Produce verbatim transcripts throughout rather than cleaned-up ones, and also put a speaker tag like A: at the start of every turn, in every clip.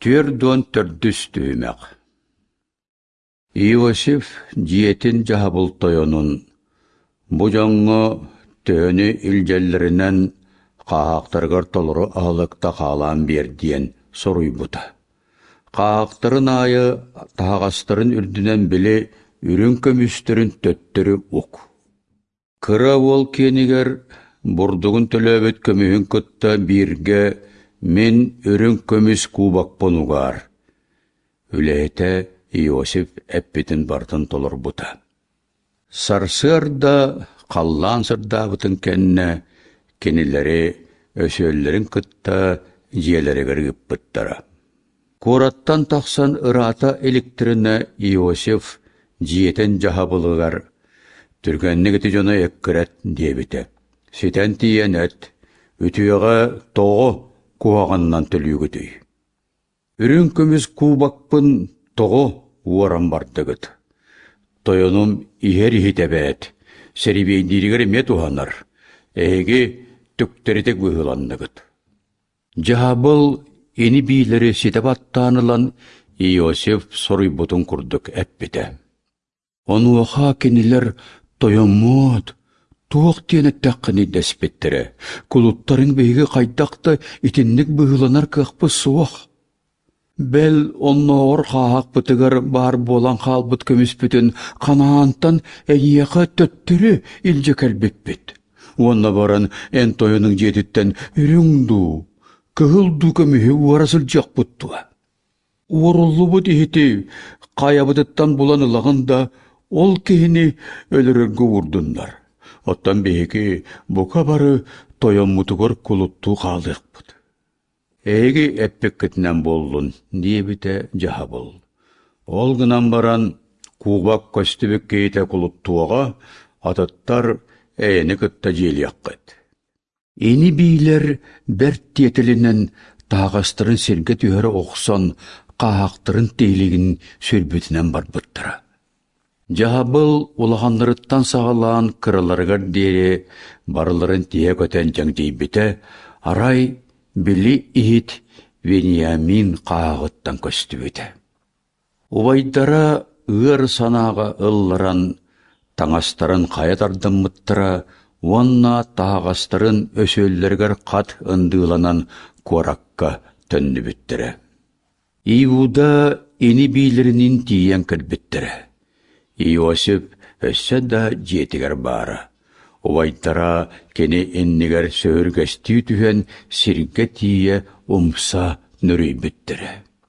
A: Түрдон төрдүс түймек. Иосиф диетин жаһабыл тойонун, бу жоңго төнү илжеллеринен каактаргар толору аалыкта каалаан бердиен соруйбута. Каактарын айы таагастарын үрдүнен били үрүн көмүстөрүн төттөрү ук. Кыра ол кенигер бурдугун төлөбөт көмүһүн кытта бирге мен үрүн көмүс кубакпонугар. Үлэйте Иосиф эппитин бартын толорбута. Сарсырда қаллан сырдабытын кенне кенилери өсөллерин кытта жиелери кыргыппыттара. Кураттан тақсан ырата электрине Иосиф жиетен жаһабылыгар түргеннигити жона эккірет дебите. Ситен тиенет үтüöҕe тоҕо куағаннан төлүгүтүй. Үрүн көмүс кубакпын тоҕо уоран бардыгыт. Тойонум ихер ихитебет, серибейдиригер мет уханар, эһиги түктеритек быһыланныгыт. Жаһабыл ини бийлери ситебаттаанылан Иосиф соруйбутун курдук эппите. Онуаха кенилер тойоммот, туох тиенеттаққыны дәспеттері. Кулуттарын бейге қайдақта итинник быһыланар кықпы суох. Бәл онноғыр қағақ бұтығыр бар болан қалбыт көміспітін қанаантан әйеқа төттірі илже кәлбеппет. Онна баран ән тойының жетіттен үріңду, кығылду көміхі уарасыл жақ бұттуа. Орулу бұт ехеті қаябыдыттан болан ылағында ол кейіні өліріргі ұрдындар. Оттан бейгі бұқа бары тойонмутугор кулутту қалдық бұд. Эйги эппек кітінен болдun, дебіте жаһабыл. Ол гынан баран кубак көстібік кейте кулуттуаға атыттар әйіні кітта желияққыд. Ени бийлер бәрт тетілінен тағастырын серге түйері оқсан қағақтырын тейлігін сөрбетінен бар бұттыра. Жаһабыл улағанларыттан сағалаан кырыларыгар дере барыларын тие көтен жаңжейбіте арай били ихит Вениамин қағыттан көстібіті. Увайдара ыр санаға ылларан таңастарын қаятардын мұттыра, онна тағастарын өсөллергер қат ындыланан коракка төнні біттірі. Иуда ини бийлерinin тиен кірбіттірі. Иосиф өссі да жетігер бары. Увайдара кені эннигер сөөргәсті түхен сирге тие умса нүрей біттірі.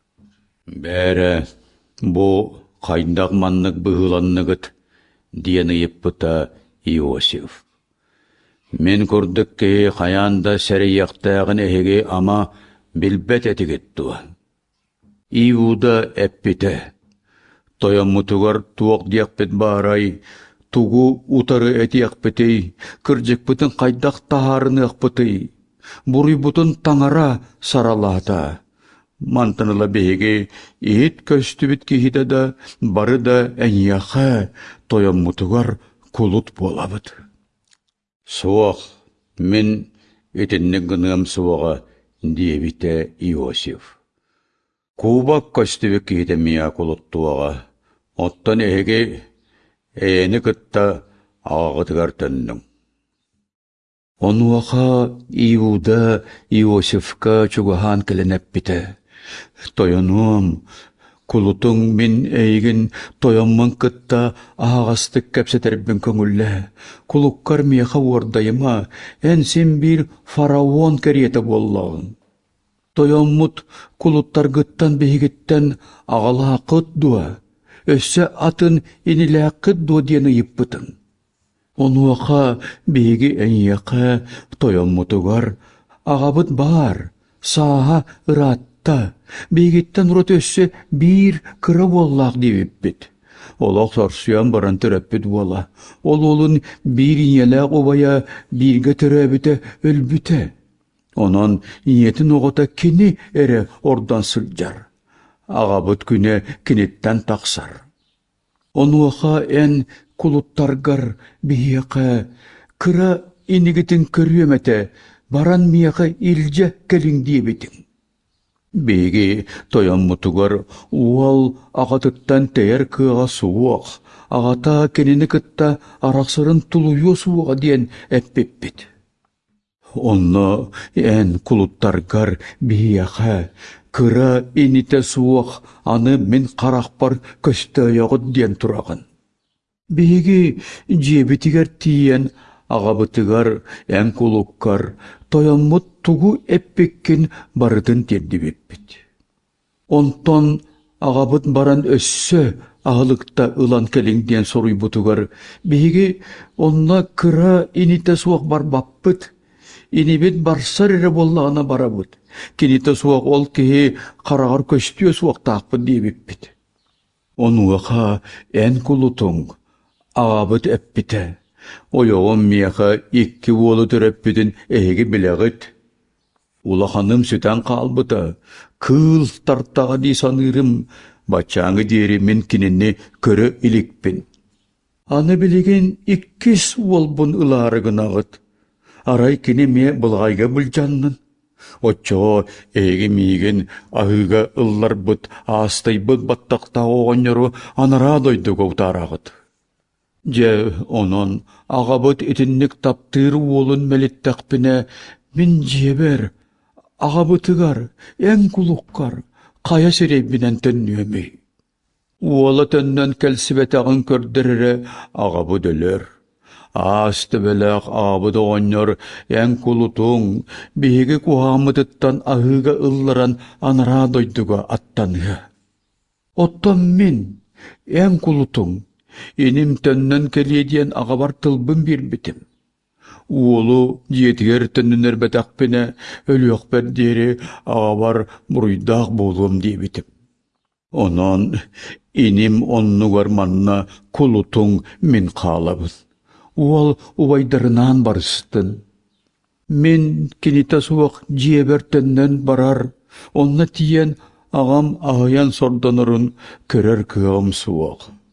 A: Бәрі, бұ қайндақ маннық бұғыланнығыт, диені еппіта Иосиф. Мен көрдік ке қаянда сәрі яқтағын әхеге ама білбет әтігеттуа. Иуда әппіті. Тойонмутугар туақ диақпет барай, тугу утары әтияқпетей, кіржек бұтын қайдақ тағарыны ақпетей, бұруй бұтын таңара саралата. Мантыныла бейге ет көстібіт кейді да, бары да әнияқа тойонмутугар кулут болабыд. Суақ, мен етіннің гынығым суаға дебіте Иосиф. Кубак көстібік кейді мия кулуттуаға, оттан әйге әйені кытта ағытығар төннің. Онуаға Иуда Иосифка чугахан кіленіп біті. Тойонуам, кулутың мен әйгін тойонман кытта ағастық кәпсетербін көңілі. Кулуккар мияқа ордайыма әнсен бір фараон кәреті боллағын. Тойонмут кулуттар гыттан бейгіттен ағала қыт дуа. Өссі атын инілі қыт дуа дені еппітін. Онуақа бейгі әнияқа тойонмутугар ағабыт бар, саға ыратта. Бейгіттен ұрат өссі бір кірі боллақ девеппет. Олақ сарсуян баран түрәппет бола. Ол олын бір инелі обая бірге түрәбіті өлбіті. Онан иетін оғыта кені әрі ордан сылжар. Ағабыт күне кенеттен тақсар. Онуақа ән кулуттаргар бейеқа кыра инігітін көріеметі баран мияқа илже кәлің дебетін. Беги тояммутугар уал ағатыттан тәйер кыға суық, ағата кенені кытта арақсырын тулуйу суыға дейін әппеппет. Онно ән кулуттаргар бияға, кыра ините суық, аны мен қарақпар көсті аяғыд дейін тұрағын. Беги жебетігер тиен ағабытыгар ән кулуккар, тояммут тугу эппеккен барытын тердибеппет. Онтон ағабыт баран өссө ағылықта ылан келеңден соруй бутугар, беги онна кыра ините суақ бар баппыт, инебет барсар ере боллағына барабыт. Кените суақ ол кеге қарағар көстіе суақ тақпыт дебеппет. Онуаға ән кулутың ағабыт әппеті. Ойоғым мияға икки олы түрәппедін әйгі біләғыт. Улаханым сүтән қалбыта, кыл тартаға дейсанырым, бачаңы дейірі мен кеніне көрі илікпін. Аны білеген иккіс олбын ыларығын ағыт. Арай кене ме бұлғайға бүлжаннын. Отчо әйгі мейген ағыға ыллар бұд, астай бұд баттақта оғаныру анара дойды көутарағыт. Же онон ағабыт етіннік таптыры олын мәлеттәқпіне мен жебер, ағабытыгар, ән кулуққар, қая серейбінен төннөмей. Уолы төннен кәлсібетағын көрдірірі ағабыт өлір. Асты бәләқ ағабыт оғаныр, ән кулутың, бейгі куғамыдыттан ағыға ылларан анара дойдыға аттанығы. Оттан мен, ән кулутың, Енім төннен келеден ағабар тылбын бербетім. Уолу жетігер төнненер бәтәқпіне өліоқ бәрдері ағабар мұруйдақ болуым дебетім. Онан енім оннуғар манна кулутың мен қалабын. Уал убайдарынан барыстын. Мен кенета суақ жебер төннен барар, онна тиен ағам ағаян сорданырын көрер кығым суақ.